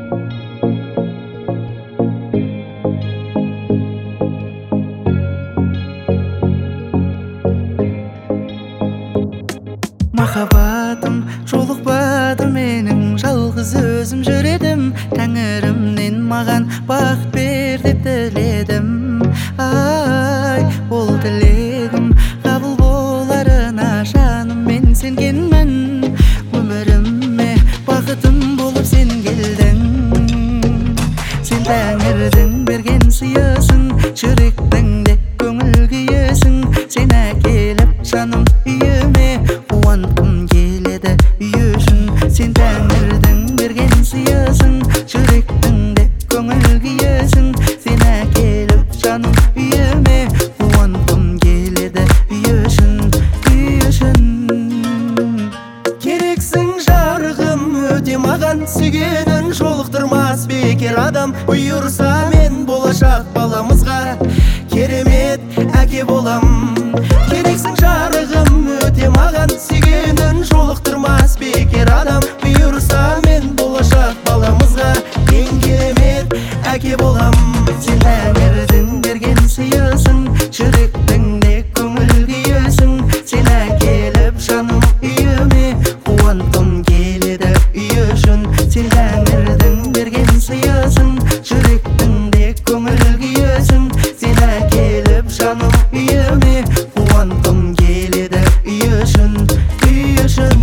Махаббатым жолукпады менің, жалғыз өзім жүредім. Тәңірімнен маған бақыт бер деп тіледім. Ай, ол тілегім қабыл боларына жаным мен сенгенмін. Өміріме бақытым болып сен келдің. Сен тәңірдің берген сыйысың, жүректіңде көңіл күйесің. Сен әкеліп жаным үйіме, қуанғым келеді үй үшін. Сен тәңірдің берген сыйысың, жүректіңде көңіл күйесің. Сен әкеліп жаным үйіме, қуанғым келеді үй үшін, үй үшін. Керексің жарығым өте маған, сүйгенін жолықтырмас бекер адам. Бұйырса мен болашақ баламызға керемет әке болам. Керексің жарығым өте маған, сүйгенін жолықтырмас бекер адам. Бұйырса мен болашақ баламызға ең керемет әке болам. Сен тәңірдің берген сыйысың, жүректіңде көңіл күйесің. Сен әкеліп жаным үйіме, қуанғым келеді үй үшін. Сен тәңірдің берген сыйысың, жүректіңде көңіл күйесің. Сен әкеліп жаным үйіме, қуанғым келеді үй үшін, үй үшін.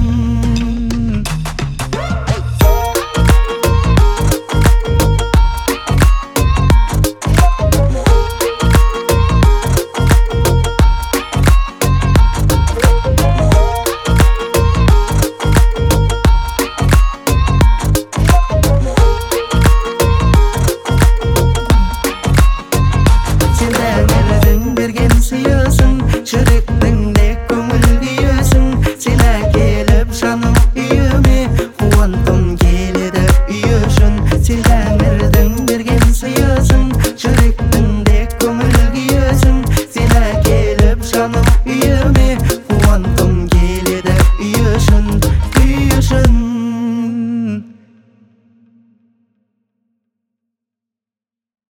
Сен тәңірдің берген сыйысың, жүректіңде көңіл күйесің. Сен әкеліп жаным үйіме, қуанғым келеді үй үшін. Сен